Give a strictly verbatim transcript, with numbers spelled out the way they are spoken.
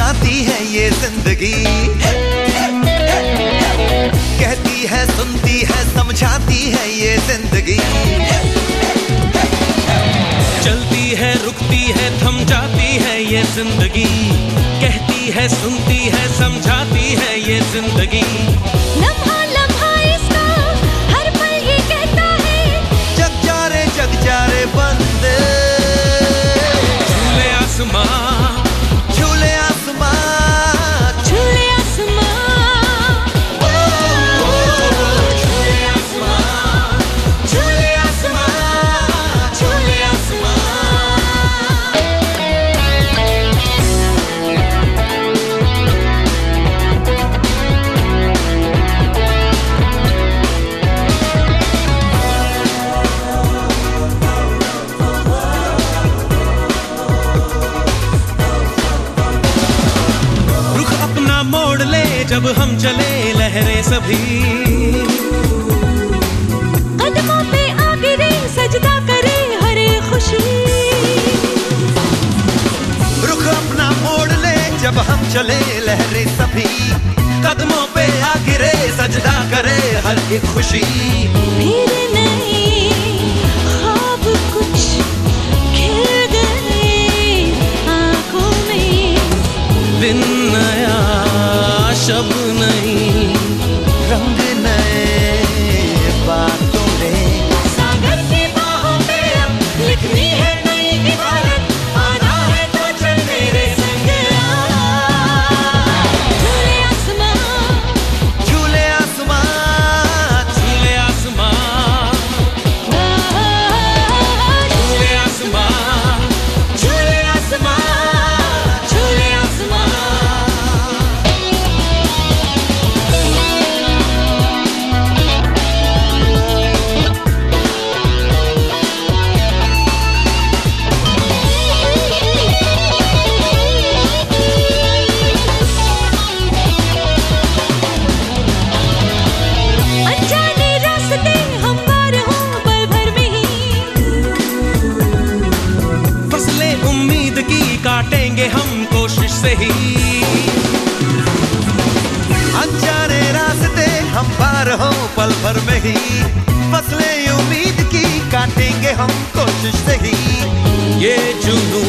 समझाती है ये जिंदगी, कहती है सुनती है समझाती है ये जिंदगी, चलती है रुकती है थम जाती है ये जिंदगी, कहती है सुनती है समझाती है ये जिंदगी। लम्हा लम्हा इसका हर पल ये कहता है, जग जा रे जग जा रे बंदे, झूले आसमां झूले आसमां झूले आसमां, झूले आसमां झूले आसमां झूले आसमां। रुख अपना मोड़ ले जब हम चले लहरें सभी, कदमों पे आ गिरे सजदा करे हर एक खुशी, रुख अपना मोड़ ले जब हम चले लहरें सभी, कदमों पे आ गिरे सजदा करे हर एक खुशी। फिर नहीं ख्वाब कुछ खिल गए आंखों में, दिन नया शब नहीं, रंग नए बातों में, सागर की बाहों पे अब लिखनी है नई इबारत, आना है तो चल मेरे संग आ। झूले आसमां झूले आसमां झूले आसमां झूले आसमां झूले आसमां झूले आसमां। अनजाने रास्ते हमवार हों पल भर में ही, फसले उम्मीद की काटेंगे हम कोशिश से ही, अनजाने रास्ते हम पार हो पल भर में ही, फसलें उम्मीद की काटेंगे हम कोशिश से ही। ये जुनून